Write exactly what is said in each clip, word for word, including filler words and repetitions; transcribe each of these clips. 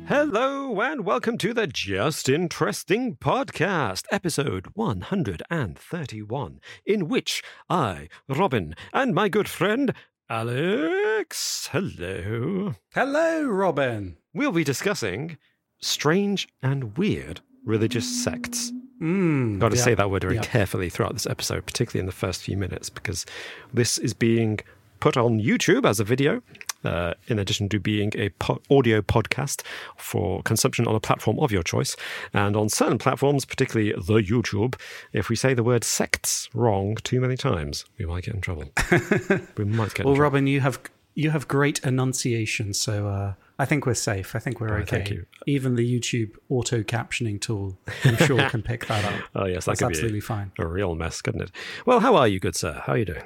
Hello and welcome to the Just Interesting Podcast, episode one hundred thirty-one, in which I, Robin, and my good friend Alex, hello. Hello, Robin. We'll be discussing strange and weird religious sects. Mm, Got to yeah, say that word very yeah. carefully throughout this episode, particularly in the first few minutes, because this is being put on YouTube as a video, uh, in addition to being a po- audio podcast for consumption on a platform of your choice. And on certain platforms, particularly the YouTube, if we say the word sects wrong too many times, we might get in trouble. we might get Well, in trouble. Robin, you have you have great enunciation, so uh, I think we're safe. I think we're Oh, okay. thank you. Even the YouTube auto captioning tool, I'm sure, can pick that up. Oh, yes, that That's could absolutely be fine. a real mess, couldn't it? Well, how are you, good sir? How are you doing?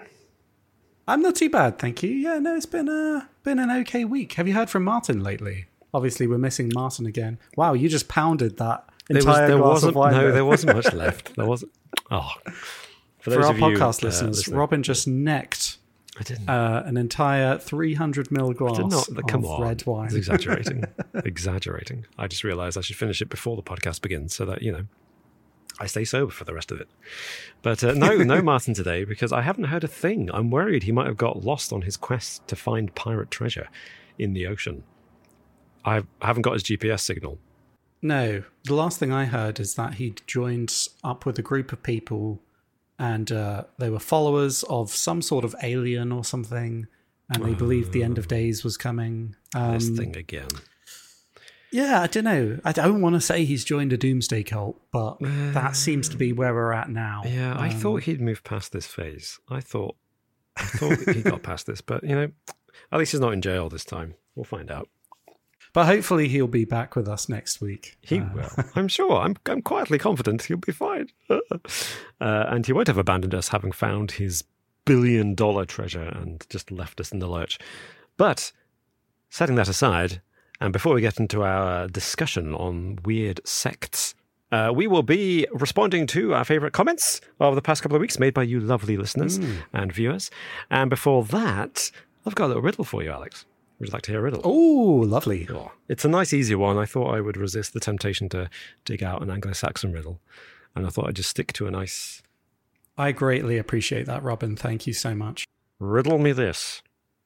I'm not too bad, thank you. Yeah, no, it's been a been an okay week. Have you heard from Martin lately? Obviously, we're missing Martin again. Wow, you just pounded that There, was, entire there glass wasn't of wine. no, there. there wasn't much left. There wasn't. Oh, For, those our of you, podcast uh, listeners, listening, Robin just necked I didn't. uh, an entire three hundred mil glass Did not, come of on. red wine. It's exaggerating. exaggerating. I just realised I should finish it before the podcast begins so that, you know, I stay sober for the rest of it. But uh, no, no Martin today, because I haven't heard a thing. I'm worried he might have got lost on his quest to find pirate treasure in the ocean. I haven't got his G P S signal. No, the last thing I heard is that he'd joined up with a group of people and uh, they were followers of some sort of alien or something, and they believed the end of days was coming. Um, This thing again. yeah, I don't know. I don't want to say he's joined a doomsday cult, but that seems to be where we're at now. Yeah, I Um, thought he'd moved past this phase. I thought, I thought he got past this, but you know, at least he's not in jail this time. We'll find out. But hopefully he'll be back with us next week. He Uh, will. I'm sure. I'm I'm quietly confident he'll be fine. uh, and he won't have abandoned us, having found his billion dollar treasure and just left us in the lurch. But setting that aside, and before we get into our discussion on weird sects, uh, we will be responding to our favourite comments of the past couple of weeks made by you lovely listeners and viewers. And before that, I've got a little riddle for you, Alex. Would you like to hear a riddle? Oh, lovely. Oh, it's a nice, easy one. I thought I would resist the temptation to dig out an Anglo-Saxon riddle. And I thought I'd just stick to a nice... I greatly appreciate that, Robin. Thank you so much. Riddle me this.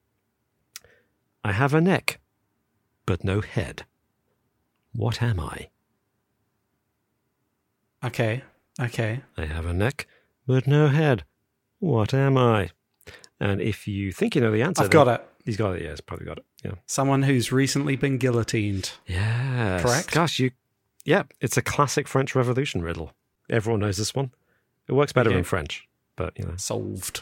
I have a neck, but no head. What am I? Okay, okay. I have a neck, but no head. What am I? And if you think you know the answer... I've got it. He's got it, yeah, he's probably got it, yeah. Someone who's recently been guillotined. Yes. Correct? Gosh, you... Yeah, it's a classic French Revolution riddle. Everyone knows this one. It works better Okay. in French, but, you know. Solved.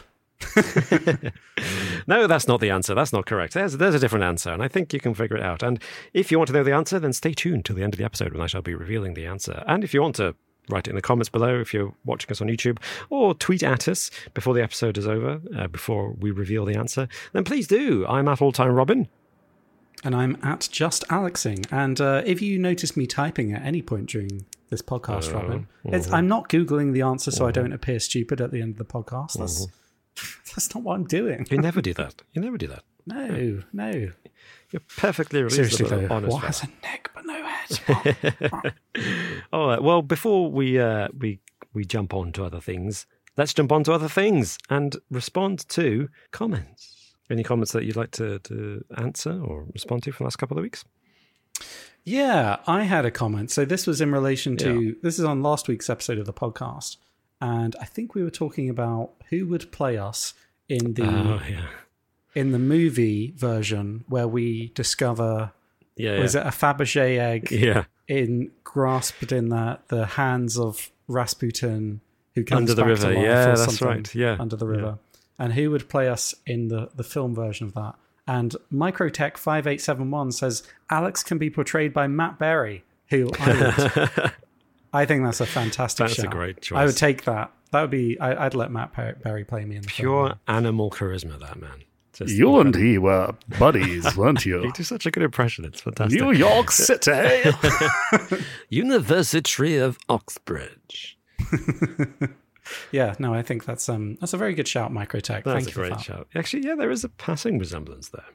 No, that's not the answer. That's not correct. There's, there's a different answer, and I think you can figure it out. And if you want to know the answer, then stay tuned till the end of the episode when I shall be revealing the answer. And if you want to write it in the comments below, if you're watching us on YouTube, or tweet at us before the episode is over, uh, before we reveal the answer, then please do. I'm at All Time Robin. And I'm at Just Alexing. And uh, if you notice me typing at any point during this podcast, Uh, Robin, it's, I'm not Googling the answer so I don't appear stupid at the end of the podcast. That's, that's not what I'm doing. You never do that. You never do that. No, no. You're perfectly Seriously, reasonable, though, honest what fella. has a neck but no head? All right. Well, before we uh, we we jump on to other things, let's jump on to other things and respond to comments. Any comments that you'd like to, to answer or respond to for the last couple of weeks? Yeah, I had a comment. So this was in relation to, Yeah. this is on last week's episode of the podcast. And I think we were talking about who would play us in the Oh, yeah. in the movie version where we discover, Yeah, was yeah. it a Fabergé egg Yeah. in grasped in the, the hands of Rasputin who comes Under the back river. to life Yeah, or that's something right. Yeah. under the river. And who would play us in the, the film version of that? And Microtech five eight seven one says Alex can be portrayed by Matt Berry, who I would. I think that's a fantastic That's a shout. great choice. I would take that. That would be. I, I'd let Matt Per- Berry play me in the Pure film. animal charisma, that man. Just You and incredible. he were buddies, weren't You you? do such a good impression. It's fantastic. New York City. University of Oxbridge. Yeah, no, I think that's um that's a very good shout, Microtech. That's Thank a you for great that. shout. Actually, yeah, there is a passing resemblance there.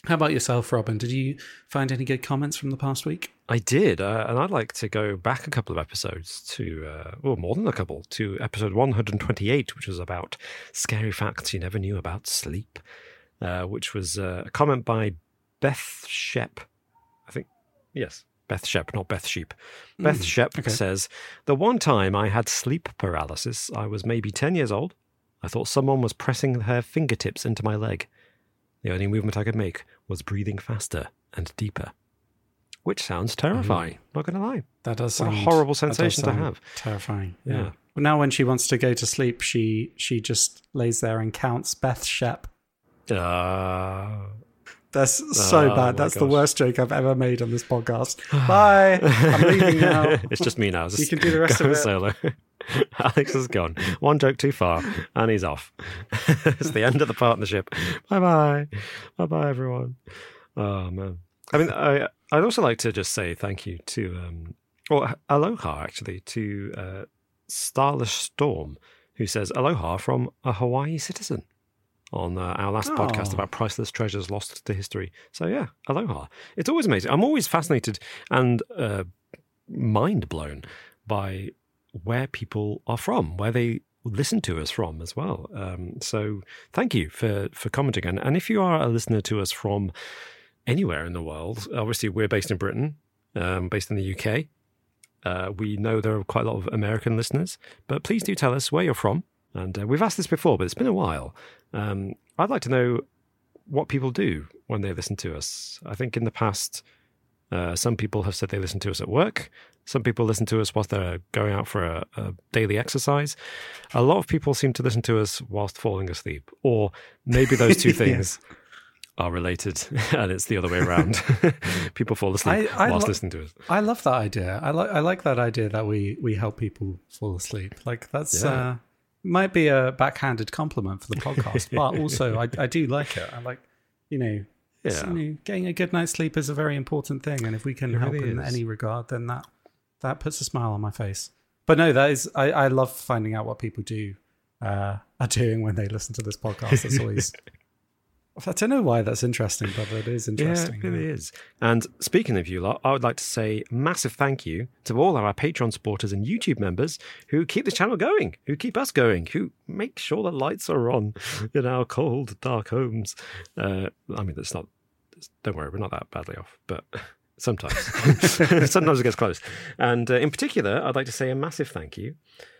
How about yourself, Robin? Did you find any good comments from the past week? I did, uh, and I'd like to go back a couple of episodes to, uh, well, more than a couple, to episode one hundred twenty-eight, which was about scary facts you never knew about sleep, uh, which was uh, a comment by Beth Shep, I think. Yes, Beth Shep, not Beth Sheep. Mm, Beth Shep okay. says, the one time I had sleep paralysis, I was maybe ten years old. I thought someone was pressing their fingertips into my leg. The only movement I could make was breathing faster and deeper, which sounds terrifying. Mm. Not going to lie. That does what sound a horrible sensation to have. Terrifying. Yeah. yeah. Well, now when she wants to go to sleep, she she just lays there and counts Beth Shep. Uh, That's so oh, bad. That's gosh. the worst joke I've ever made on this podcast. Bye. I'm leaving now. It's just me now. Just you can do the rest of it. Solo. Alex is gone. One joke too far, and he's off. It's the end of the partnership. Bye bye. Bye bye, everyone. Oh, man. I mean, I, I'd also like to just say thank you to, um, or aloha, actually, to uh, Starless Storm, who says aloha from a Hawaii citizen on uh, our last oh. podcast about priceless treasures lost to history. So, yeah, aloha. It's always amazing. I'm always fascinated and uh, mind blown by where people are from, where they listen to us from as well. Um, so thank you for, for commenting. And, and if you are a listener to us from anywhere in the world, obviously we're based in Britain, um, based in the U K. Uh, we know there are quite a lot of American listeners, but please do tell us where you're from. And uh, we've asked this before, but it's been a while. Um, I'd like to know what people do when they listen to us. I think in the past, uh, some people have said they listen to us at work. Some people listen to us whilst they're going out for a, a daily exercise. A lot of people seem to listen to us whilst falling asleep. Or maybe those two things yes. are related and it's the other way around. People fall asleep I, I whilst lo- listening to us. I love that idea. I, li- I like that idea that we, we help people fall asleep. Like that's yeah. uh, might be a backhanded compliment for the podcast, but also I, I do like it. I like, you know, yeah. so, you know, getting a good night's sleep is a very important thing. And if we can it help really in is. any regard, then that That puts a smile on my face. But no, that is, I, I love finding out what people do, uh, are doing when they listen to this podcast. That's always, I don't know why that's interesting, but it is interesting. Yeah, it really is. And speaking of you lot, I would like to say massive thank you to all our Patreon supporters and YouTube members who keep the channel going, who keep us going, who make sure the lights are on in our cold, dark homes. Uh, I mean, it's not, don't worry, we're not that badly off, but... Sometimes. Sometimes it gets close. And uh, in particular, I'd like to say a massive thank you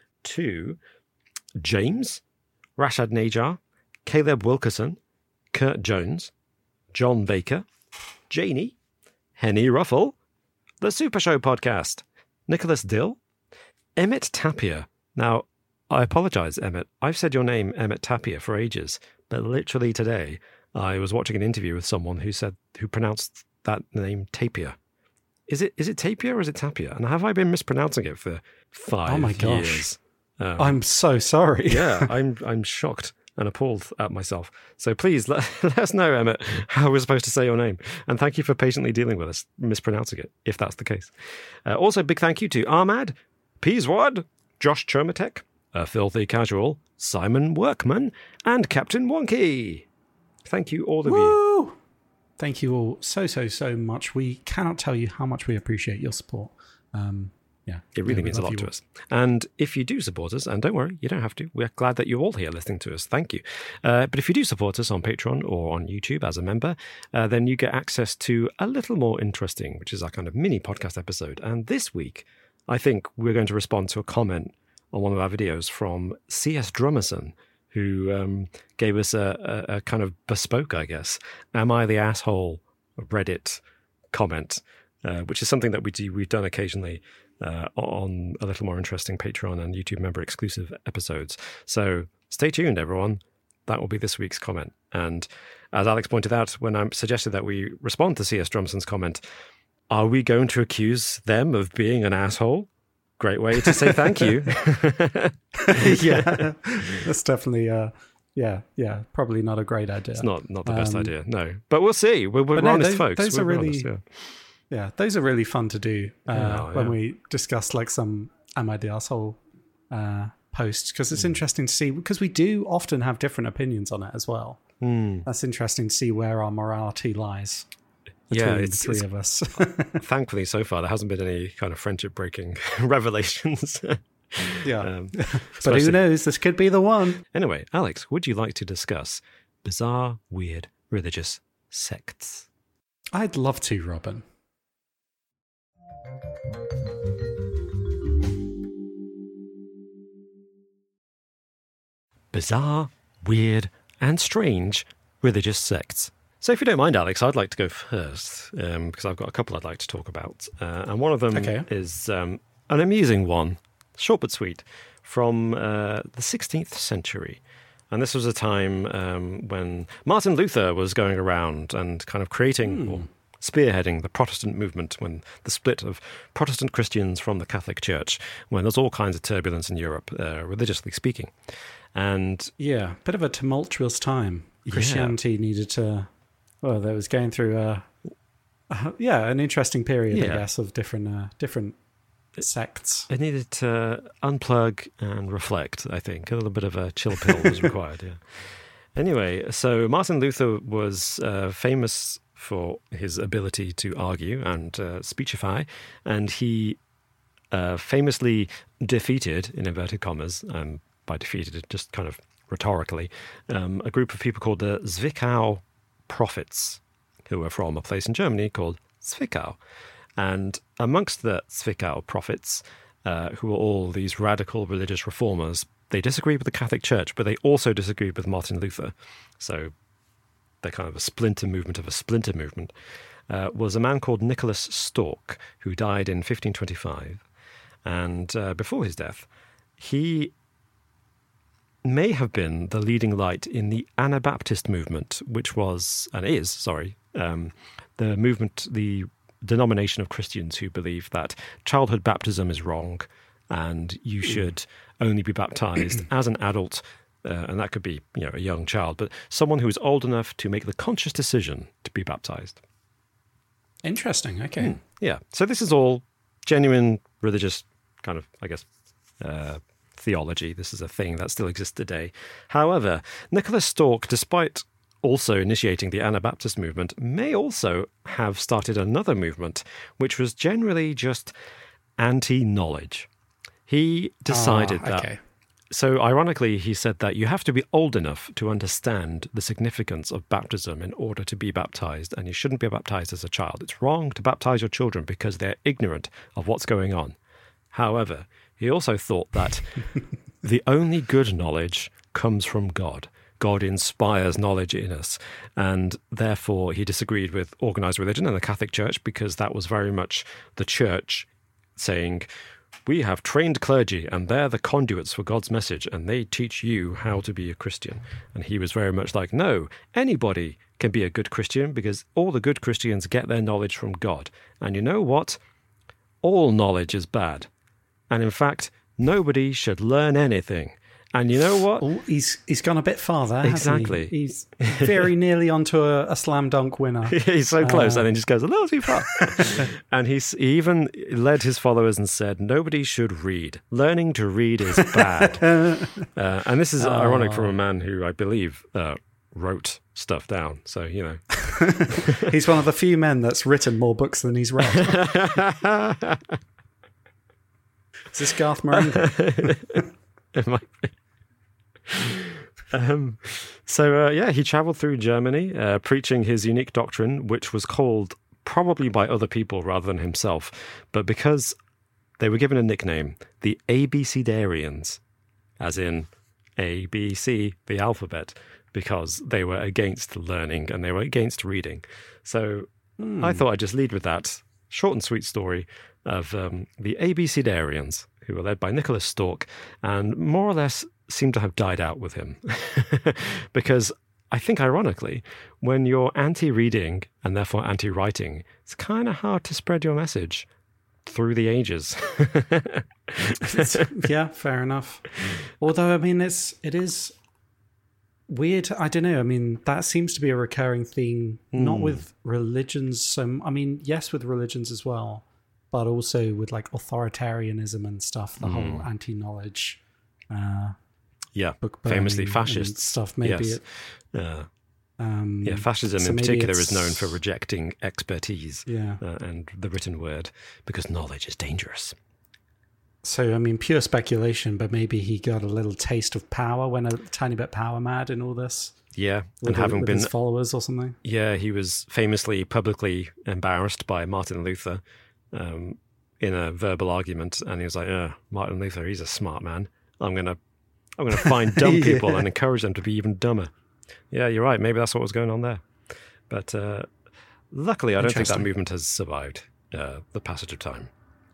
to James, Rashad Najar, Caleb Wilkerson, Kurt Jones, John Baker, Janie, Henny Ruffle, The Super Show Podcast, Nicholas Dill, Emmett Tapia. Now, I apologise, Emmett. I've said your name, Emmett Tapia, for ages, but literally today I was watching an interview with someone who said, who pronounced that name Tapia. Is it is it Tapia or is it Tapia? And have I been mispronouncing it for five oh my gosh. years? Um, I'm so sorry. yeah, I'm I'm shocked and appalled at myself. So please let, let us know, Emmett, how we're supposed to say your name. And thank you for patiently dealing with us mispronouncing it, if that's the case. Uh, also, big thank you to Ahmad, Peaswad, Josh Chermatek, A Filthy Casual, Simon Workman, and Captain Wonky. Thank you, all of Woo! you. Thank you all so, so, so much. We cannot tell you how much we appreciate your support. Um, yeah, It really yeah, means a lot to us. And if you do support us, and don't worry, you don't have to. We're glad that you're all here listening to us. Thank you. Uh, but if you do support us on Patreon or on YouTube as a member, uh, then you get access to a little more interesting, which is our kind of mini podcast episode. And this week, I think we're going to respond to a comment on one of our videos from C S Drummerson, who um, gave us a, a, a kind of bespoke, I guess, Am I the Asshole Reddit comment, uh, which is something that we do, we've done occasionally uh, on a little more interesting Patreon and YouTube member exclusive episodes. So stay tuned, everyone. That will be this week's comment. And as Alex pointed out, when I suggested that we respond to C S Drumson's comment, are we going to accuse them of being an asshole? Great way to say thank you. yeah, that's definitely, uh, yeah, yeah, probably not a great idea. It's not not the best um, idea, no. But we'll see. We're, we're no, honest those, folks. Those we're are really, honest, yeah. yeah, those are really fun to do uh, yeah, when yeah. we discuss like some Am I the Asshole uh, posts, because it's mm. interesting to see, because we do often have different opinions on it as well. Hmm. That's interesting to see where our morality lies between Yeah, the it's, three it's of us. thankfully so far there hasn't been any kind of friendship-breaking revelations. Yeah. Um, But who especially- knows? This could be the one. Anyway, Alex, would you like to discuss bizarre, weird, religious sects? I'd love to, Robin. Bizarre, weird, and strange religious sects. So if you don't mind, Alex, I'd like to go first, um, because I've got a couple I'd like to talk about. Uh, and one of them Okay. is um, an amusing one, short but sweet, from uh, the sixteenth century. And this was a time um, when Martin Luther was going around and kind of creating or spearheading the Protestant movement, when the split of Protestant Christians from the Catholic Church, when there's all kinds of turbulence in Europe, uh, religiously speaking. And Yeah, bit of a tumultuous time. Yeah. Christianity needed to, well, that was going through a, a yeah, an interesting period, I Yeah. guess, of different uh, different sects. it needed to unplug and reflect, I think. A little bit of a chill pill was required, yeah. Anyway, so Martin Luther was uh, famous for his ability to argue and uh, speechify, and he uh, famously defeated, in inverted commas, um, by defeated, just kind of rhetorically, um, a group of people called the Zwickau prophets, who were from a place in Germany called Zwickau. And amongst the Zwickau prophets, uh, who were all these radical religious reformers, they disagreed with the Catholic Church, but they also disagreed with Martin Luther. So they're kind of a splinter movement of a splinter movement, uh, was a man called Nicholas Stork, who died in fifteen twenty-five. And uh, before his death, he may have been the leading light in the Anabaptist movement, which was, and is, sorry, um, the movement, the denomination of Christians who believe that childhood baptism is wrong and you should only be baptized as an adult, uh, and that could be, you know, a young child, but someone who is old enough to make the conscious decision to be baptized. Interesting. Okay. Yeah. So this is all genuine religious kind of, I guess, uh, theology. This is a thing that still exists today. However, Nicholas Stork, despite also initiating the Anabaptist movement, may also have started another movement, which was generally just anti-knowledge. He decided Ah, that... okay. So ironically, he said that you have to be old enough to understand the significance of baptism in order to be baptized, and you shouldn't be baptized as a child. It's wrong to baptize your children because they're ignorant of what's going on. However, he also thought that the only good knowledge comes from God. God inspires knowledge in us, and therefore he disagreed with organized religion and the Catholic Church, because that was very much the church saying, we have trained clergy and they're the conduits for God's message and they teach you how to be a Christian. And he was very much like, no, anybody can be a good Christian because all the good Christians get their knowledge from God. And you know what? All knowledge is bad. And in fact, nobody should learn anything. And you know what? Oh, he's he's gone a bit farther. hasn't he? Exactly. He's very nearly onto a, a slam dunk winner. He's so close, Uh, and then just goes a little too far. And he's, he even led his followers and said, nobody should read. Learning to read is bad. uh, and this is ironic from a man who, I believe, uh, wrote stuff down. So, you know. He's one of the few men that's written more books than he's read. Is this Garth Marenghi? It might be. Um, so, uh, yeah, he traveled through Germany, uh, preaching his unique doctrine, which was called probably by other people rather than himself. But because they were given a nickname, the Abecedarians, as in A, B, C, the alphabet, because they were against learning and they were against reading. So I thought I'd just lead with that short and sweet story of um, the Abecedarians, who were led by Nicholas Stork, and more or less seem to have died out with him. Because I think, ironically, when you're anti-reading and therefore anti-writing, it's kind of hard to spread your message through the ages. Yeah, fair enough. Although, I mean, it's it is weird. I don't know. I mean, that seems to be a recurring theme, not with religions. So, I mean, yes, with religions as well, but also with like authoritarianism and stuff. The whole anti-knowledge. Uh, Yeah, book famously burning fascists and stuff. Maybe yes. it, Uh, Um, Yeah, fascism so in maybe particular is it's- known for rejecting expertise Yeah. uh, and the written word because knowledge is dangerous. So, I mean, pure speculation, but maybe he got a little taste of power, went a tiny bit power mad in all this. Yeah, With, and having with been his followers or something. Yeah, he was famously publicly embarrassed by Martin Luther um, in a verbal argument, and he was like, "Uh, Martin Luther, he's a smart man. I'm gonna, I'm gonna find dumb people Yeah. and encourage them to be even dumber." Yeah, you're right. Maybe that's what was going on there. But uh, luckily, I don't think that Interesting. movement has survived uh, the passage of time.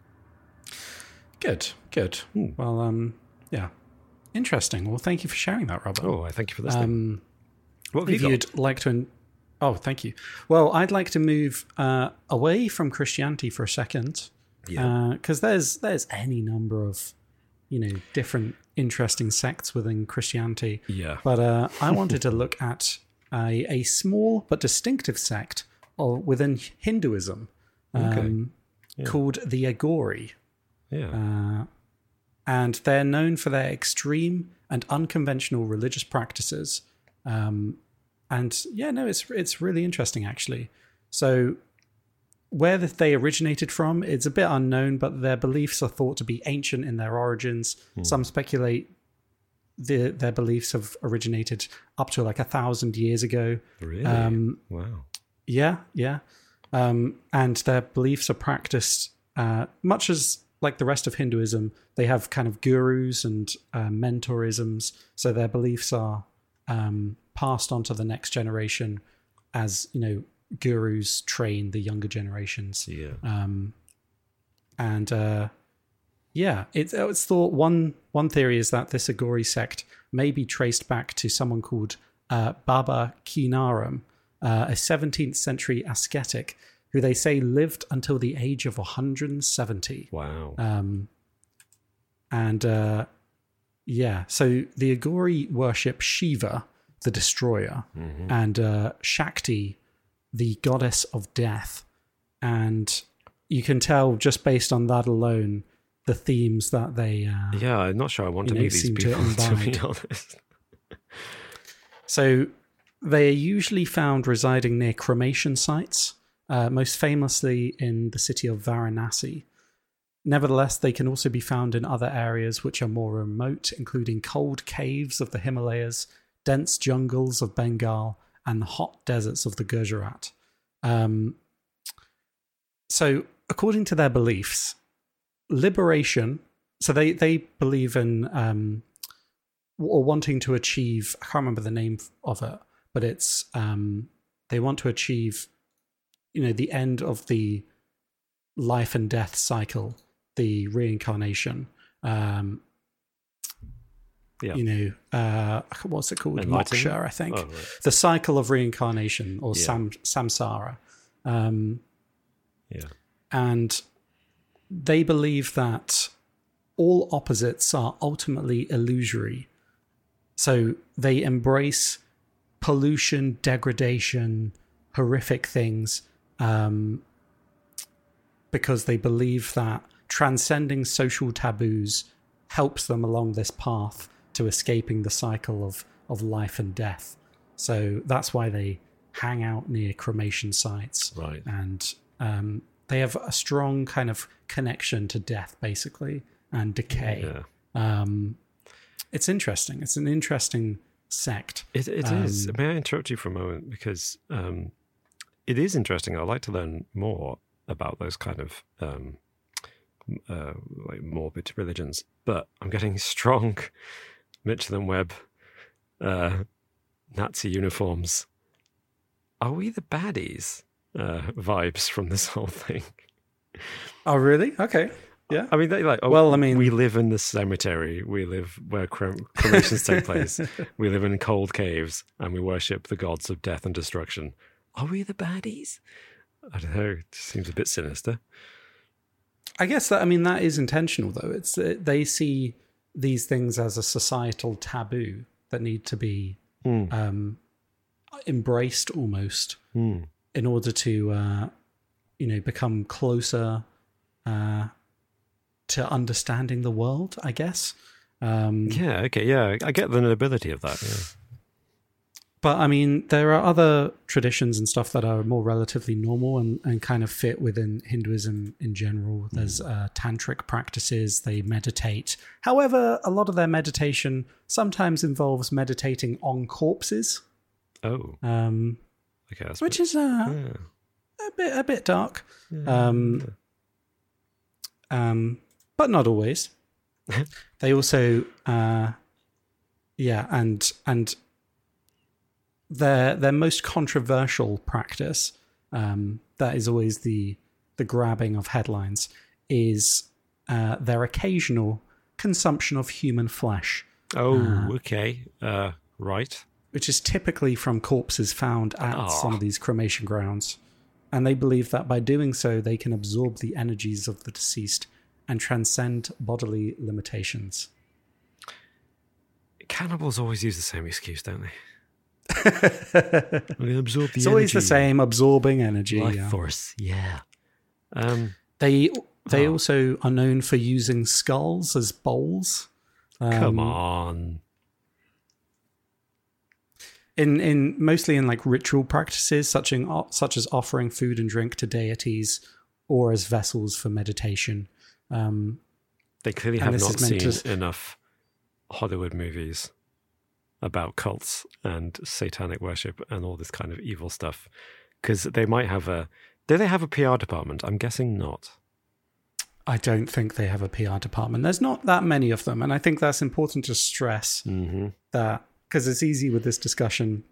Good, good. Hmm. Well, um, yeah. Interesting. Well, thank you for sharing that, Robert. Oh, I thank you for listening. um, what have if you got? you'd like to... En- oh, thank you. Well, I'd like to move uh, away from Christianity for a second. Yeah. Because there's there's any number of, you know, different interesting sects within Christianity. Yeah. But uh, I wanted to look at a, a small but distinctive sect of, within Hinduism um, Yeah. called the Agori. Yeah. Uh, and they're known for their extreme and unconventional religious practices. Um, and yeah, no, it's it's really interesting, actually. So where that they originated from, it's a bit unknown, but their beliefs are thought to be ancient in their origins. Some speculate the, their beliefs have originated up to like a thousand years ago. really? Um, wow. yeah, yeah. Um, and their beliefs are practiced uh, much as like the rest of Hinduism. They have kind of gurus and uh, mentorisms. So their beliefs are um, passed on to the next generation as, you know, gurus train the younger generations. Yeah. Um, and uh, yeah, it, it's thought one one theory is that this Agori sect may be traced back to someone called uh, Baba Kinaram, uh, a seventeenth century ascetic who they say lived until the age of one hundred seventy. Wow. Um, and uh, yeah, so the Agori worship Shiva, the destroyer, Mhm. and uh, Shakti, the goddess of death. And you can tell just based on that alone the themes that they uh, Yeah, I'm not sure I want you to know, meet these seem to people, to, be imbibe. honest. So they are usually found residing near cremation sites, uh, most famously in the city of Varanasi. Nevertheless, they can also be found in other areas which are more remote, including cold caves of the Himalayas, dense jungles of Bengal, and the hot deserts of the Gujarat. Um, so, according to their beliefs, liberation, so they, they believe in um, or wanting to achieve, I can't remember the name of it, but it's um, they want to achieve, you know, the end of the life and death cycle, the reincarnation. Um, Yeah. You know, uh, what's it called? Enlightenment? Moksha, I think. Oh, right. The cycle of reincarnation, or Yeah. sam, samsara. Um, Yeah. and they believe that all opposites are ultimately illusory. So they embrace pollution, degradation, horrific things, um, because they believe that transcending social taboos helps them along this path to escaping the cycle of, of life and death. So that's why they hang out near cremation sites. Right. And um, they have a strong kind of connection to death, basically, and decay. Yeah. Um, it's interesting. It's an interesting sect. It, it is. Um, May I interrupt you for a moment? Because um, it is interesting. I'd like to learn more about those kind of um, uh, like morbid religions. But I'm getting strong Mitchell and Webb uh, Nazi uniforms. Are we the baddies? Uh, vibes from this whole thing. Oh, really? Okay. Yeah. I mean, they like. Oh, Well, I mean- we live in the cemetery. We live where crem- cremations take place. We live in cold caves, and we worship the gods of death and destruction. Are we the baddies? I don't know. It just seems a bit sinister. I guess that, I mean, that is intentional, though. It's uh, they see these things as a societal taboo that need to be Mm. um, embraced almost Mm. in order to, uh, you know, become closer uh, to understanding the world, I guess. Um, Yeah. Okay. Yeah. I get the nobility of that. Yeah. But I mean, there are other traditions and stuff that are more relatively normal and, and kind of fit within Hinduism in general. There's uh, tantric practices, they meditate. However, a lot of their meditation sometimes involves meditating on corpses. Oh. Um, okay. That's which bit, is uh, yeah. a bit a bit dark. Yeah. Um, um, but not always. They also, uh, yeah, and and their their most controversial practice, um, that is always the the grabbing of headlines, is uh, their occasional consumption of human flesh. Oh, uh, okay. Uh, right. Which is typically from corpses found at Oh. some of these cremation grounds. And they believe that by doing so, they can absorb the energies of the deceased and transcend bodily limitations. Cannibals always use the same excuse, don't they? I'm going to absorb the It's energy. always the same, absorbing energy. Life yeah. force, yeah. Um, They they Oh. also are known for using skulls as bowls. Um, come on. In in mostly in like ritual practices, such in such as offering food and drink to deities, or as vessels for meditation. Um, They clearly and have this not is meant seen to- enough Hollywood movies about cults and satanic worship and all this kind of evil stuff. Because they might have a... Do they have a P R department? I'm guessing not. I don't think they have a P R department. There's not that many of them, and I think that's important to stress Mm-hmm. that, because it's easy with this discussion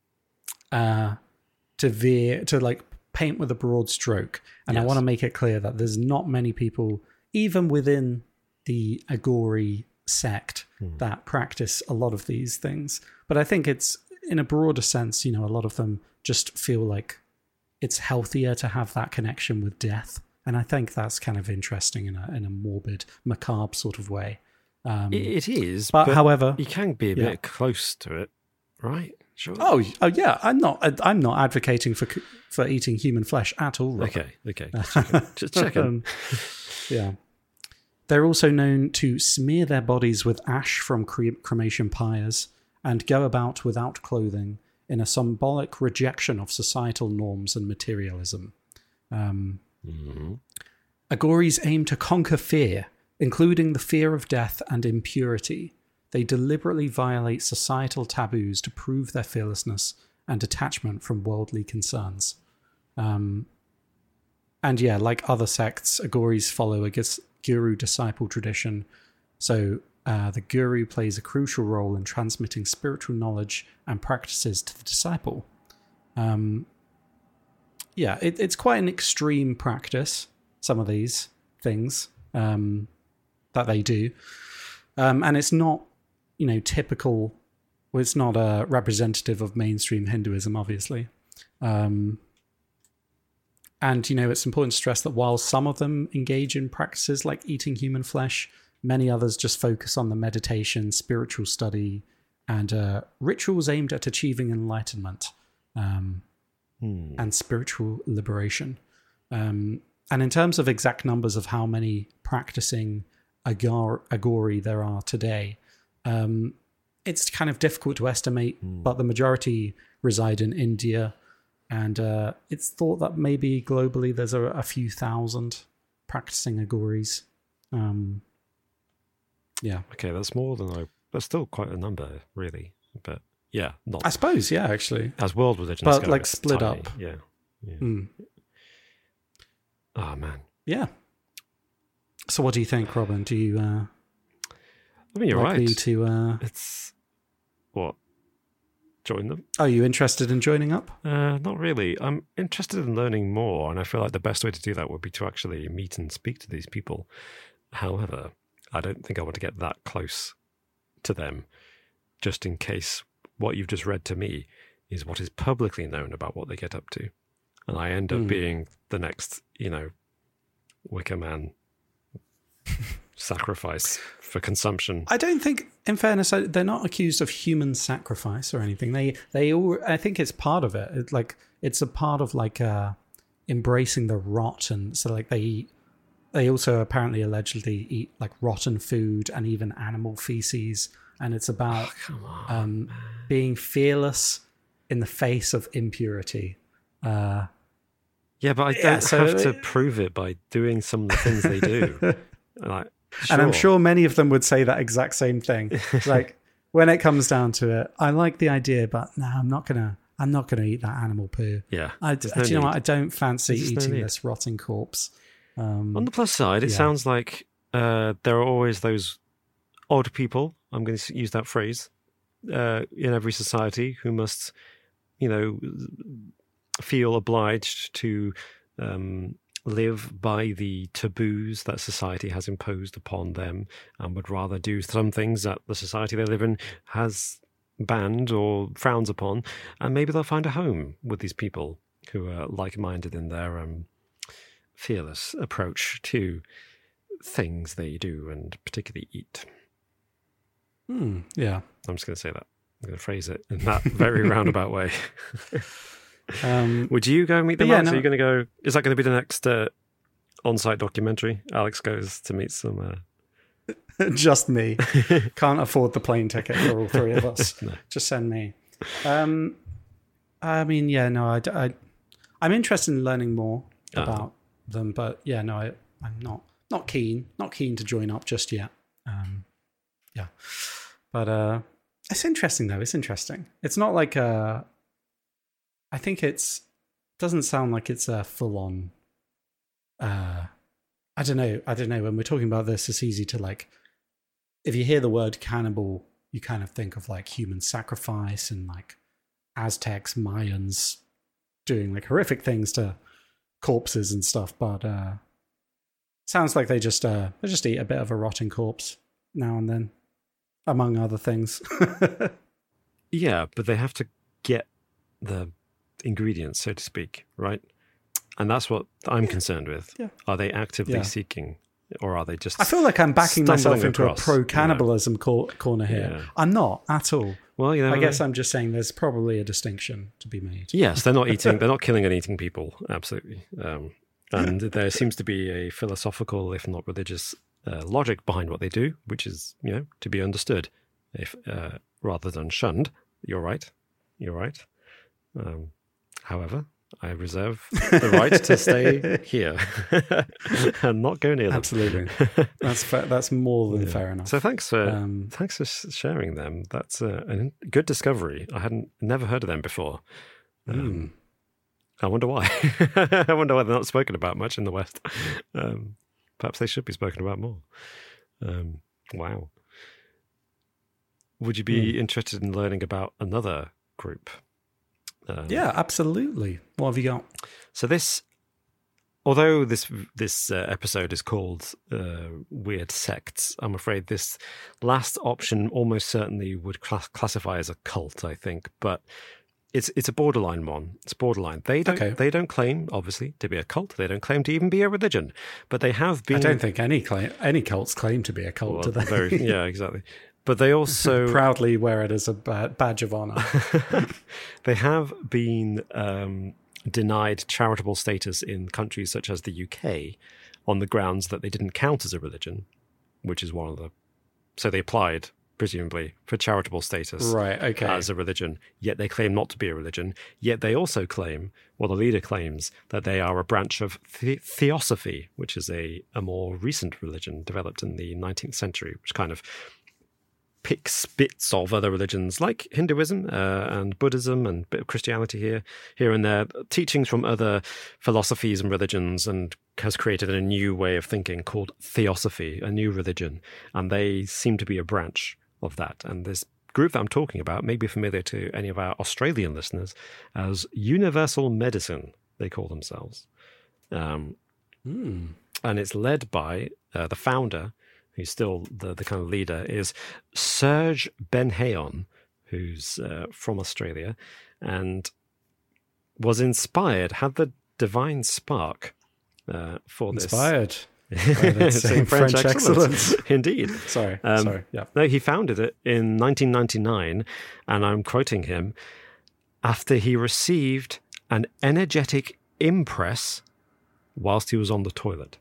uh, to veer to like paint with a broad stroke, and I Yes. want to make it clear that there's not many people, even within the Agori sect, Hmm. that practice a lot of these things. But I think it's in a broader sense, you know, a lot of them just feel like it's healthier to have that connection with death. And I think that's kind of interesting in a in a morbid, macabre sort of way. Um, It, it is, but, but, however, you can be a yeah. bit close to it, right? Sure. oh, oh yeah, I'm not I'm not advocating for for eating human flesh at all. Robert. Okay, okay. Just checking. Just checking. Um, yeah. They're also known to smear their bodies with ash from cre- cremation pyres and go about without clothing in a symbolic rejection of societal norms and materialism. Um, Mhm. Agoris aim to conquer fear, including the fear of death and impurity. They deliberately violate societal taboos to prove their fearlessness and detachment from worldly concerns. Um, and yeah, like other sects, Agoris follow a gus- guru-disciple tradition. So uh, the guru plays a crucial role in transmitting spiritual knowledge and practices to the disciple. Um, yeah, it, it's quite an extreme practice, some of these things um, that they do. Um, and it's not, you know, typical, well, it's not uh, representative of mainstream Hinduism, obviously. Um, and, you know, it's important to stress that while some of them engage in practices like eating human flesh, many others just focus on the meditation, spiritual study, and uh, rituals aimed at achieving enlightenment. Um, Hmm. and spiritual liberation. Um, and in terms of exact numbers of how many practicing Agar- Agori there are today, um, it's kind of difficult to estimate, but the majority reside in India. And uh, it's thought that maybe globally there's a, a few thousand practicing Agoris. Um, yeah. Okay, that's more than I... That's still quite a number, really. But yeah, not... I suppose, yeah, actually. As world religions But, go, like, it's split tiny. up. Yeah. yeah. Mm. Oh, man. Yeah. So what do you think, Robin? Do you uh, I mean, you're likely right. to... Uh, It's... What? Join them? are you interested in joining up? Uh, not really. I'm interested in learning more, and I feel like the best way to do that would be to actually meet and speak to these people. However, I don't think I want to get that close to them, just in case what you've just read to me is what is publicly known about what they get up to. And I end up Mm. being the next, you know, Wicker Man sacrifice for consumption. I don't think, in fairness, I- they're not accused of human sacrifice or anything. They, they all. I think it's part of it. It's like it's a part of like uh, embracing the rot, and so like they eat. They also apparently allegedly eat like rotten food and even animal feces, and it's about Come on. um, being fearless in the face of impurity. Uh, Yeah, but I don't Yeah, so- have to prove it by doing some of the things they do. Like, And I'm sure. sure many of them would say that exact same thing. Like, when it comes down to it, I like the idea, but no, I'm not gonna. I'm not gonna eat that animal poo. Yeah, I, there's do no you know need. what? I don't fancy There's no eating need. this rotting corpse. Um, On the plus side, it Yeah. sounds like uh, there are always those odd people, I'm going to use that phrase, uh, in every society who must, you know, feel obliged to um, live by the taboos that society has imposed upon them and would rather do some things that the society they live in has banned or frowns upon. And maybe they'll find a home with these people who are like-minded in their um, fearless approach to things they do and particularly eat. hmm, yeah. I'm just going to say that. I'm going to phrase it in that very roundabout way. Um, Would you go meet them? But yeah, Alex? Are no. you going to go? Is that going to be the next uh, on-site documentary? Alex goes to meet some. Uh... just me. Can't afford the plane ticket for all three of us. No. Just send me. Um, I mean, yeah, no, I, I, I'm interested in learning more Ah. about them, but yeah, no, I, I'm not not keen, not keen to join up just yet. Um, yeah, but uh, it's interesting though. It's interesting. It's not like uh, I think it's doesn't sound like it's a full on. Uh, I don't know. I don't know. When we're talking about this, it's easy to like. If you hear the word cannibal, you kind of think of like human sacrifice and like Aztecs, Mayans doing like horrific things to corpses and stuff. But uh, sounds like they just uh, they just eat a bit of a rotting corpse now and then, among other things. Yeah, but they have to get the ingredients, so to speak, right? And that's what I'm concerned with. Yeah. Are they actively Yeah. seeking, or are they just? I feel like I'm backing myself stumbling into across, a pro cannibalism cor- corner here. Yeah. I'm not at all. Well, you know, I guess I'm just saying there's probably a distinction to be made. Yes, they're not eating. They're not killing and eating people. Absolutely. Um, and there seems to be a philosophical, if not religious, uh, logic behind what they do, which is, you know, to be understood, if uh, rather than shunned. You're right. You're right. Um, however, I reserve the right to stay here and not go near them. Absolutely, that's fa- that's more than Yeah. fair enough. So thanks for Um, thanks for sh- sharing them. That's uh, a good discovery. I hadn't never heard of them before. Um, mm. I wonder why. I wonder why they're not spoken about much in the West. Um, perhaps they should be spoken about more. Um, wow. Would you be Hmm. interested in learning about another group? Um, Yeah, absolutely. What have you got? So this, although this this uh, episode is called uh, Weird Sects, I'm afraid this last option almost certainly would cla- classify as a cult, I think. But it's it's a borderline one. It's borderline. They don't Okay. they don't claim, obviously, to be a cult. They don't claim to even be a religion. But they have been. I don't think any claim, any cults claim to be a cult, well, do they? very, yeah, exactly. But they also Proudly wear it as a ba- badge of honor. they have been um, denied charitable status in countries such as the U K on the grounds that they didn't count as a religion, which is one of the. So they applied, presumably, for charitable status Right, okay. as a religion, yet they claim not to be a religion. Yet they also claim, well, the leader claims, that they are a branch of the- Theosophy, which is a, a more recent religion developed in the nineteenth century, which kind of picks bits of other religions like Hinduism uh, and Buddhism and a bit of Christianity here, here and there, teachings from other philosophies and religions, and has created a new way of thinking called Theosophy, a new religion. And they seem to be a branch of that. And this group that I'm talking about may be familiar to any of our Australian listeners as Universal Medicine, they call themselves. Um, Hmm. and it's led by uh, the founder, who's still the, the kind of leader, is Serge Benhayon, who's uh, from Australia, and was inspired, had the divine spark uh, for Inspired. this. by that same French, French excellence. Indeed. Sorry, Um, sorry. Yeah. No, he founded it in nineteen ninety-nine, and I'm quoting him, after he received an energetic impress whilst he was on the toilet.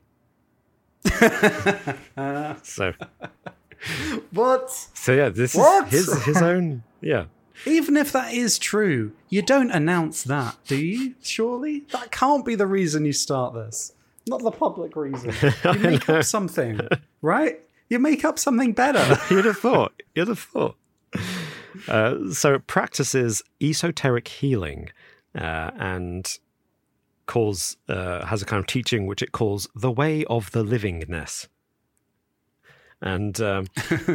so, What? so yeah, this What? is his his own. Yeah, Even if that is true, you don't announce that, do you? Surely? That can't be the reason you start this. Not the public reason. You make up something, right? You make up something better. You'd have thought. You'd have thought. Uh, so it practices esoteric healing uh, and calls uh, has a kind of teaching which it calls the way of the livingness. And um,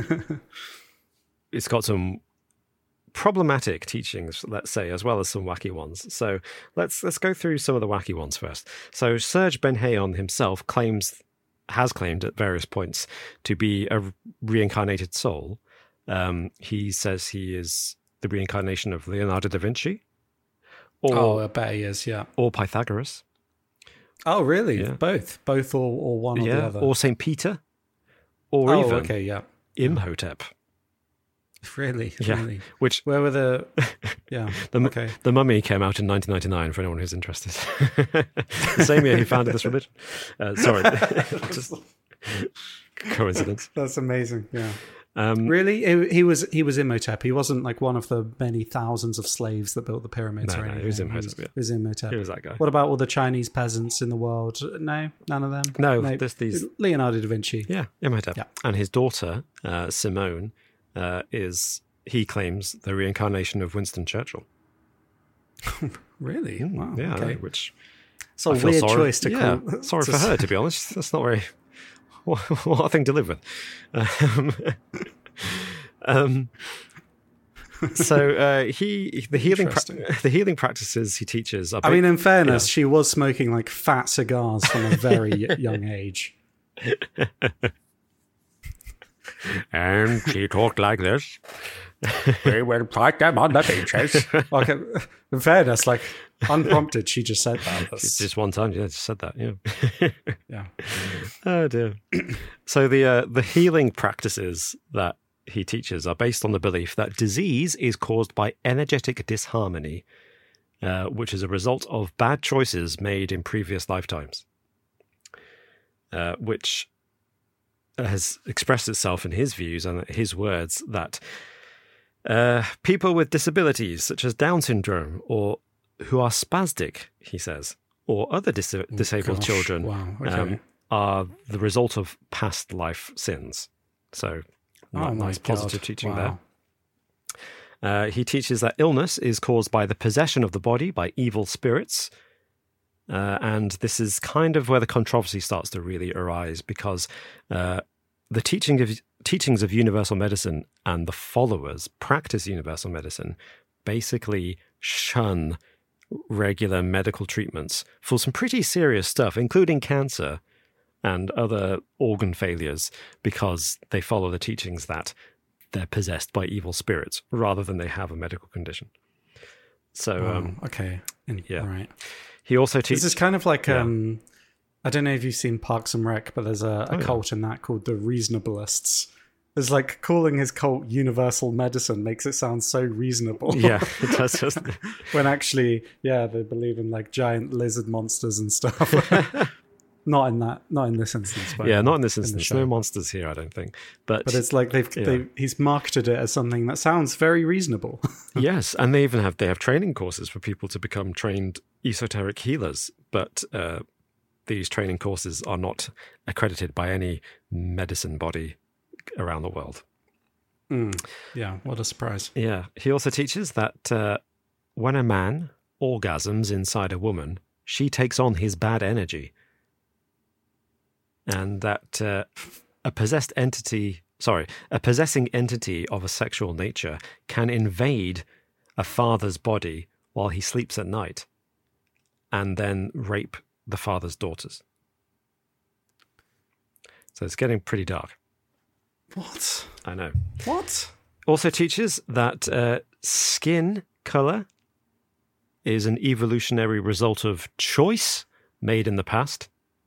it's got some problematic teachings, let's say, as well as some wacky ones. So let's let's go through some of the wacky ones first. So Serge Ben-Hayon himself claims, has claimed at various points to be a reincarnated soul. Um, he says he is the reincarnation of Leonardo da Vinci. Or, oh, I bet he is, yeah. Or Pythagoras. Oh, really? Yeah. Both? Both or, or one or yeah. the other? Or Saint Peter. Or oh, even okay, yeah. Imhotep. Really? Yeah. Really? Which Where were the... Yeah, the, okay. The Mummy came out in nineteen ninety-nine, for anyone who's interested. The same year he founded this religion. Uh, sorry. Just coincidence. That's amazing, yeah. Um, really? He, he was he was Imhotep. He wasn't like one of the many thousands of slaves that built the pyramids No, or no, anything. he was Imhotep, He was, yeah. he was Imhotep. He was that guy. What about all the Chinese peasants in the world? No? None of them? No, there's these... Leonardo da Vinci. Yeah, Imhotep. Yeah. And his daughter, uh, Simone, uh, is, he claims, the reincarnation of Winston Churchill. Really? Wow. Yeah, okay. which... So I a feel weird sorry. choice to yeah, call. sorry to for her, to be honest. That's not very... What, what a thing to live with. Um, um, so uh, he the healing pra- the healing practices he teaches are... I mean, in fairness, yeah. she was smoking like fat cigars from a very young age. And she talked like this. We will put them on the beaches. Okay, in fairness, like unprompted, she just said that. That's, Just one time, yeah, just said that, yeah. yeah. Oh dear. So the uh, the healing practices that he teaches are based on the belief that disease is caused by energetic disharmony, uh, which is a result of bad choices made in previous lifetimes, uh, which has expressed itself in his views and his words that uh, people with disabilities such as Down syndrome or who are spastic, he says, or other dis- disabled Gosh, children wow, okay. um, are the result of past life sins. So, Oh my nice positive God. teaching Wow. there. Uh, he teaches that illness is caused by the possession of the body by evil spirits. Uh, and this is kind of where the controversy starts to really arise, because uh, the teaching of, teachings of universal medicine and the followers practice universal medicine basically shun regular medical treatments for some pretty serious stuff, including cancer and other organ failures, because they follow the teachings that they're possessed by evil spirits rather than they have a medical condition. So, Wow, um, okay. And, yeah. Right. he also teaches... This is kind of like, Yeah. um, I don't know if you've seen Parks and Rec, but there's a, a Oh, yeah. cult in that called the Reasonableists. It's like calling his cult universal medicine makes it sound so reasonable. Yeah, it does. doesn't it? When actually, yeah, they believe in like giant lizard monsters and stuff. Not in that, not in this instance. But Yeah, not in this the instance. show. No monsters here, I don't think. But, But it's like they've, Yeah. they he's marketed it as something that sounds very reasonable. yes, and they even have they have training courses for people to become trained esoteric healers. But uh, these training courses are not accredited by any medicine body around the world. Mm. Yeah, what a surprise. Yeah, he also teaches that uh, when a man orgasms inside a woman, she takes on his bad energy. And that uh, a possessed entity, sorry, a possessing entity of a sexual nature can invade a father's body while he sleeps at night and then rape the father's daughters. So it's getting pretty dark. What? I know. What? Also teaches that uh, skin color is an evolutionary result of choice made in the past.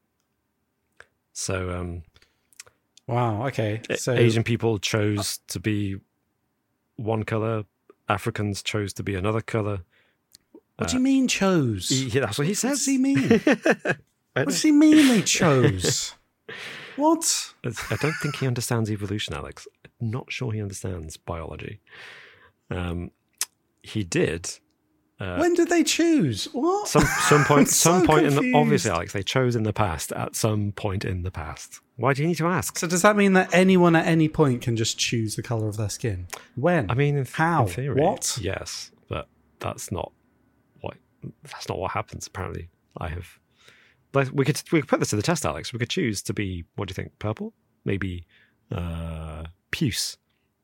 So um, Wow, okay. So Asian people chose to be one color, Africans chose to be another color. what do you mean chose? Yeah, that's what he What says. does he mean? What does he mean they chose? What? It's- I don't think he understands evolution, Alex. I'm not sure he understands biology. Um, he did. Uh, when did they choose? What? Some some point so some point in the confused. obviously, Alex, they chose in the past at some point in the past. Why do you need to ask? So does that mean that anyone at any point can just choose the color of their skin? When? I mean, in, how? in theory, What? yes, but that's not what that's not what happens. Apparently, I have. Like, we could we could put this to the test, Alex. We could choose to be, what do you think? Purple? Maybe uh, puce.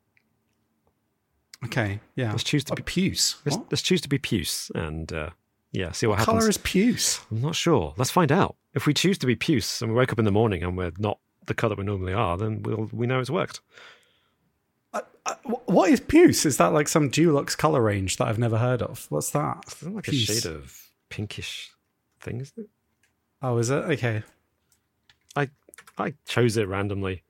Okay, yeah. Let's choose to a be puce. Let's, What? let's choose to be puce, and uh, yeah, see what, What happens. color is puce? I'm not sure. Let's find out. If we choose to be puce and we wake up in the morning and we're not the colour we normally are, then we'll we know it's worked. Uh, uh, wh- what is puce? Is that like some Dulux color range that I've never heard of? What's that? It's like Puce. a shade of pinkish thing, isn't it? Oh, is it? Okay. I I chose it randomly.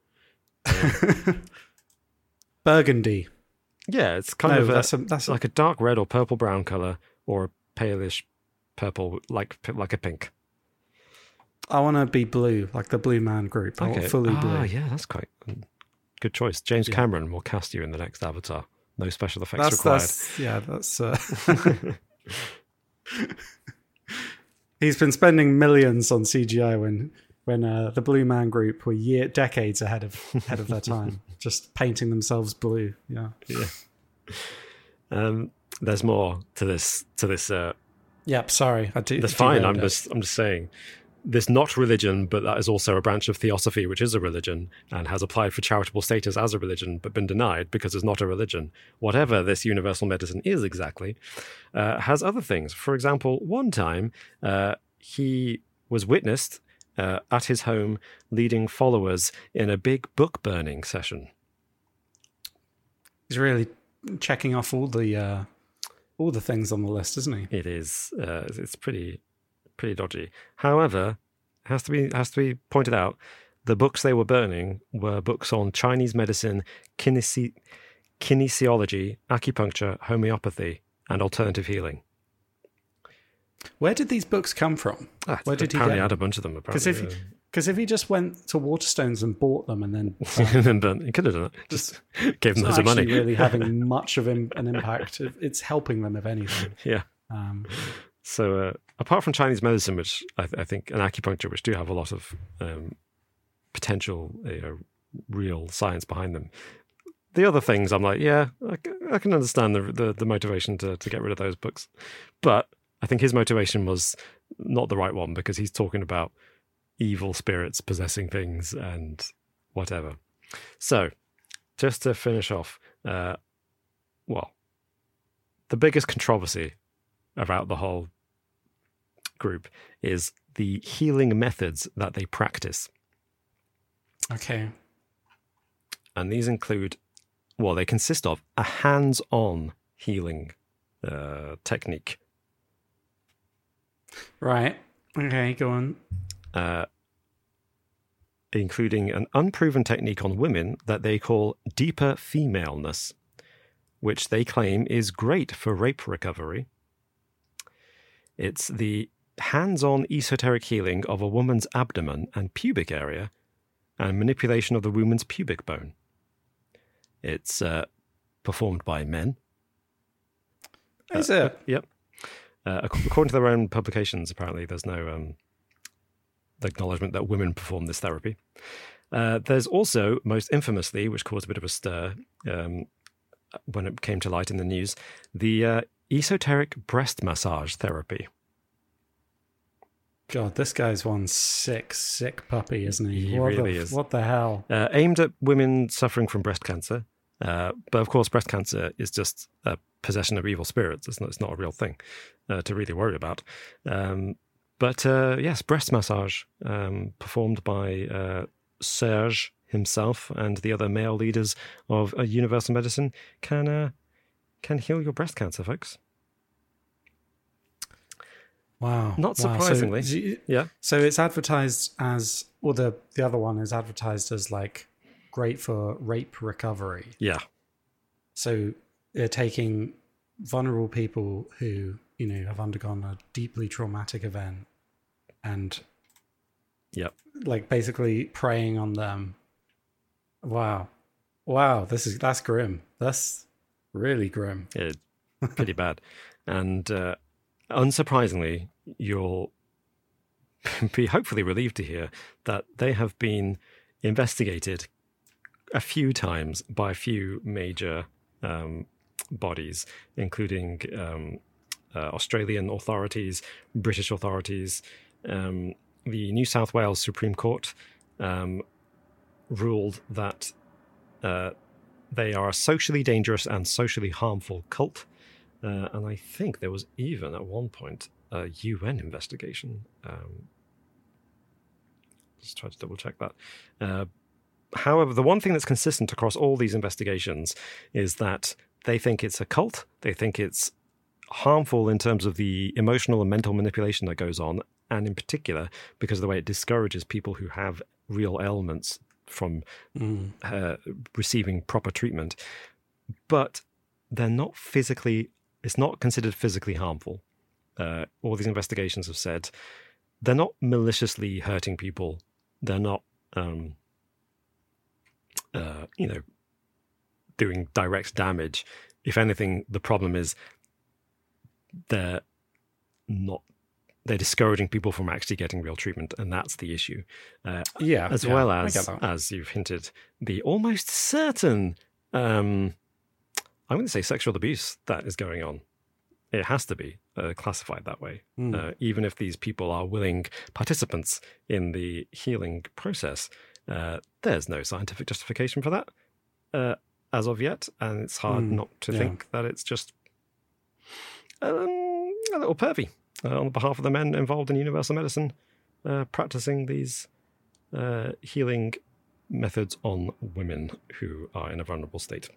Burgundy. Yeah, it's kind No, of a, that's a, that's a, like a dark red or purple brown colour, or a palish purple, like like a pink. I want to be blue, like the Blue Man Group. I want fully ah, blue. yeah, that's quite good choice. James Yeah. Cameron will cast you in the next Avatar. No special effects That's required. that's yeah. That's. Uh, he's been spending millions on C G I when when uh, the Blue Man Group were year decades ahead of ahead of their time, just painting themselves blue. Yeah. Yeah. Um, there's more to this. To this. Uh, Yep. Sorry, I do. that's fine. I'm derailed it. just. I'm just saying. This not religion, but that is also a branch of theosophy, which is a religion and has applied for charitable status as a religion, but been denied because it's not a religion. Whatever this universal medicine is exactly, uh, has other things. For example, one time uh, he was witnessed uh, at his home leading followers in a big book burning session. He's really checking off all the uh, all the things on the list, isn't he? It is. Uh, it's pretty. Pretty dodgy. However, has to be has to be pointed out, the books they were burning were books on Chinese medicine, kinesi- kinesiology, acupuncture, homeopathy, and alternative healing. Where did these books come from? Ah, Where did he apparently get had a bunch of them. Because Apparently, if because if he just went to Waterstones and bought them and then and then burnt, he could have done it. Just gave them it's loads not of money. actually really having much of im- an impact, it's helping them if anything. Yeah. Um, So uh, apart from Chinese medicine, which I, th- I think, and acupuncture, which do have a lot of um, potential, you know, real science behind them, the other things I'm like, yeah, I, c- I can understand the, the the motivation to to get rid of those books, but I think his motivation was not the right one because he's talking about evil spirits possessing things and whatever. So just to finish off, uh, well, the biggest controversy about the whole group is the healing methods that they practice. okay. And these include, well, they consist of a hands-on healing uh, technique, Right. Okay, go on. uh, including an unproven technique on women that they call deeper femaleness, which they claim is great for rape recovery. It's the hands-on esoteric healing of a woman's abdomen and pubic area and manipulation of the woman's pubic bone. It's uh, performed by men. Is Uh, it? Yep. Uh, ac- according to their own publications, apparently there's no um, acknowledgement that women perform this therapy. Uh, there's also, most infamously, which caused a bit of a stir um, when it came to light in the news, the uh, esoteric breast massage therapy. God, this guy's one sick, sick puppy, isn't he? He what really the, is. What the hell? Uh, aimed at women suffering from breast cancer. Uh, but of course, breast cancer is just a possession of evil spirits. It's not, it's not a real thing uh, to really worry about. Um, but uh, yes, breast massage um, performed by uh, Serge himself and the other male leaders of uh, universal medicine can uh, can heal your breast cancer, folks. Wow. Not wow. surprisingly. So, Yeah. so it's advertised as, or the, the other one is advertised as like great for rape recovery. Yeah. So they're taking vulnerable people who, you know, have undergone a deeply traumatic event and Yep. like basically preying on them. Wow. Wow. This is, that's grim. That's really grim. It, pretty bad. And uh, unsurprisingly, you'll be hopefully relieved to hear that they have been investigated a few times by a few major um, bodies, including um, uh, Australian authorities, British authorities. Um, the New South Wales Supreme Court um, ruled that uh, they are a socially dangerous and socially harmful cult. Uh, and I think there was even at one point a U N investigation. Um, just try to double check that. Uh, however, the one thing that's consistent across all these investigations is that they think it's a cult. They think it's harmful in terms of the emotional and mental manipulation that goes on, and in particular because of the way it discourages people who have real ailments from mm. uh, receiving proper treatment. But they're not physically, it's not considered physically harmful. Uh, all these investigations have said they're not maliciously hurting people. They're not, um, uh, you know, doing direct damage. If anything, the problem is they're not, they're discouraging people from actually getting real treatment, and that's the issue. Uh, yeah, as yeah, well as, as you've hinted, the almost certain, um, I'm going to say sexual abuse that is going on. It has to be uh, classified that way, mm. uh, even if these people are willing participants in the healing process. Uh, there's no scientific justification for that uh, as of yet, and it's hard mm. not to yeah. think that it's just um, a little pervy uh, on behalf of the men involved in universal medicine, uh, practicing these uh, healing methods on women who are in a vulnerable state.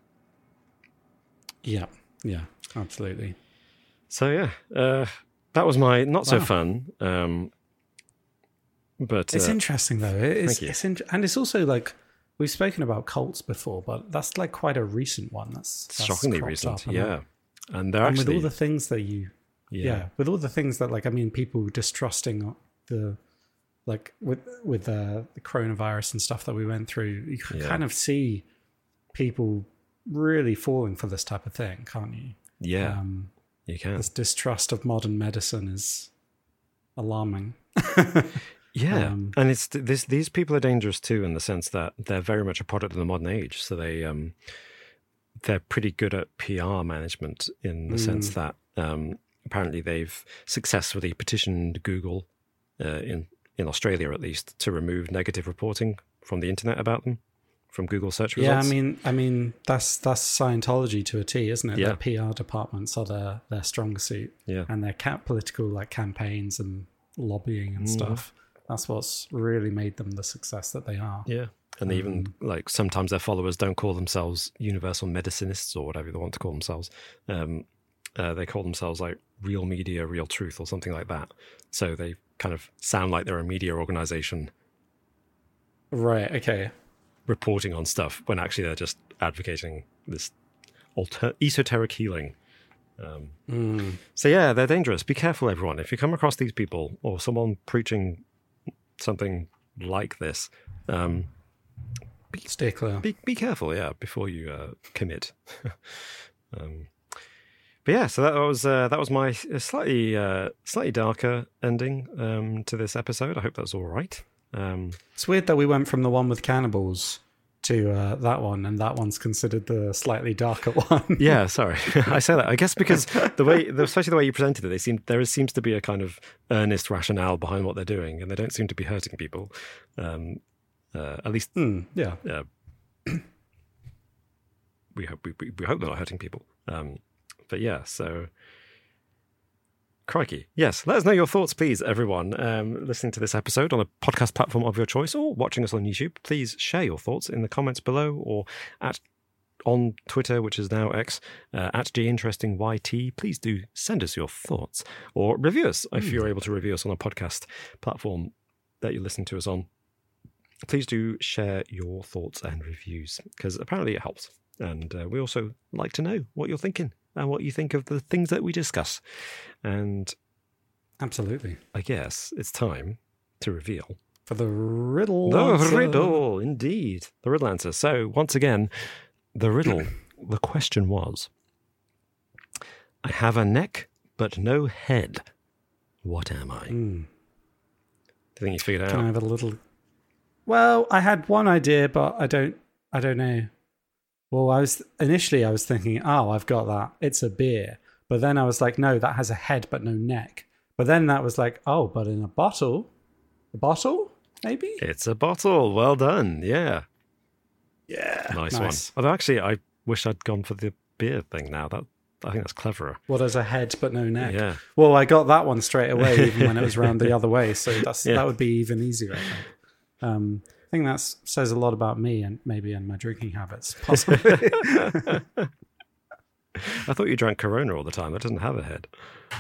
Yeah, yeah, absolutely. So yeah, uh, that was my not so wow. fun. Um, but it's uh, interesting though. It's, it's in, and it's also like we've spoken about cults before, but that's like quite a recent one. That's, that's shockingly recent. Up, yeah, and they're and actually with all the things that you, yeah. yeah, with all the things that like I mean, people distrusting the like with with uh, the coronavirus and stuff that we went through. You can yeah. kind of see people really falling for this type of thing, can't you? Yeah. Um, You can. This distrust of modern medicine is alarming. yeah, um, and it's this. These people are dangerous too, in the sense that they're very much a product of the modern age. So they, um, they're pretty good at P R management in the mm. sense that um, apparently they've successfully petitioned Google uh, in in Australia, at least, to remove negative reporting from the internet about them. From Google search results. Yeah, I mean, I mean that's that's Scientology to a T, isn't it? Yeah. Their P R departments are their their strong suit. Yeah, and their ca- political like campaigns and lobbying and mm. stuff. That's what's really made them the success that they are. Yeah, and um, even like sometimes their followers don't call themselves universal medicinists or whatever they want to call themselves. Um, uh, they call themselves like Real Media, Real Truth, or something like that. So they kind of sound like they're a media organization. Right. Okay. Reporting on stuff when actually they're just advocating this alter- esoteric healing. Um, mm. So yeah, they're dangerous. Be careful, everyone. If you come across these people or someone preaching something like this, um, be, stay clear. Be, be careful, yeah, before you uh, commit. um, but yeah, so that was uh, that was my slightly uh, slightly darker ending um, to this episode. I hope that's all right. Um, it's weird that we went from the one with cannibals to uh, that one, and that one's considered the slightly darker one. Yeah, sorry, I say that. I guess because the way, especially the way you presented it, they seem there seems to be a kind of earnest rationale behind what they're doing, and they don't seem to be hurting people. Um, uh, at least, mm, yeah. Uh, we hope we, we hope they're not hurting people. Um, but yeah, so. Crikey. Yes, let us know your thoughts, please, everyone. Um, listening to this episode on a podcast platform of your choice or watching us on YouTube, please share your thoughts in the comments below or at on Twitter, which is now X, uh, at GInterestingYT. Please do send us your thoughts or review us if you're able to review us on a podcast platform that you listen to us on. Please do share your thoughts and reviews because apparently it helps. And uh, we also like to know what you're thinking and what you think of the things that we discuss. And absolutely, I guess it's time to reveal for the riddle. The answer. riddle, indeed, the riddle answer. So once again, the riddle. The question was: I have a neck, but no head. What am I? Mm. Do you think you figured it Can I out? have a little? Well, I had one idea, but I don't. I don't know. Well, I was initially I was thinking, oh, I've got that. It's a beer. But then I was like, no, that has a head but no neck. But then that was like, oh, but in a bottle, a bottle, maybe. It's a bottle. Well done. Yeah. Yeah, Nice, nice. one. Although actually, I wish I'd gone for the beer thing now. That I think that's cleverer. What has a head but no neck? Yeah. Well, I got that one straight away, even when it was round the other way. So that's Yeah. that would be even easier. I think. Um, I think that says a lot about me and maybe and my drinking habits, possibly. I thought you drank Corona all the time. That doesn't have a head.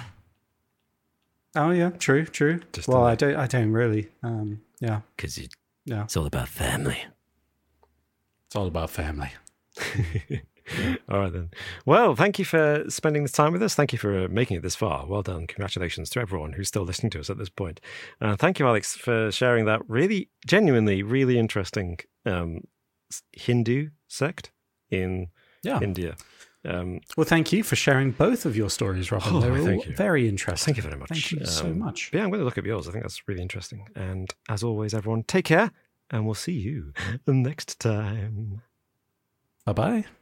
Oh yeah, true, true. Just well, a- I don't, I don't really. Um, yeah, Because yeah. it's all about family. It's all about family. All right, then. Well, thank you for spending this time with us. Thank you for uh, making it this far. Well done. Congratulations to everyone who's still listening to us at this point. Uh, thank you, Alex, for sharing that really, genuinely, really interesting um, s- Hindu sect in Yeah. India. Um, Well, thank you for sharing both of your stories, Robin. Oh, they were all thank you. very interesting. thank you very much. Thank you so Um, much. but yeah, I'm going to look up yours. I think that's really interesting. And as always, everyone, take care, and we'll see you next time. Bye bye.